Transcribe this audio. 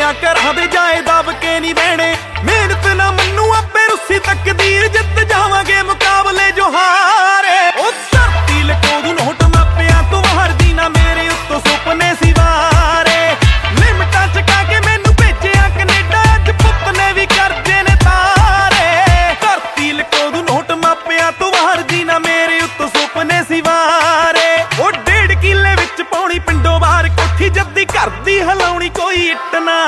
ਨਾ ਘਰਾਂ ਦੇ ਜਾਏ ਦਬ ਕੇ ਨਹੀਂ ਬਹਿਣੇ। ਮਿਹਨਤ ਨਾ ਮੰਨੂ ਆਪੇ ਰੁੱਸੀ ਤਕਦੀਰ, ਜਿੱਤ ਜਾਵਾਂਗੇ ਮੁਕਾਬਲੇ ਜੋ ਹਾਰ।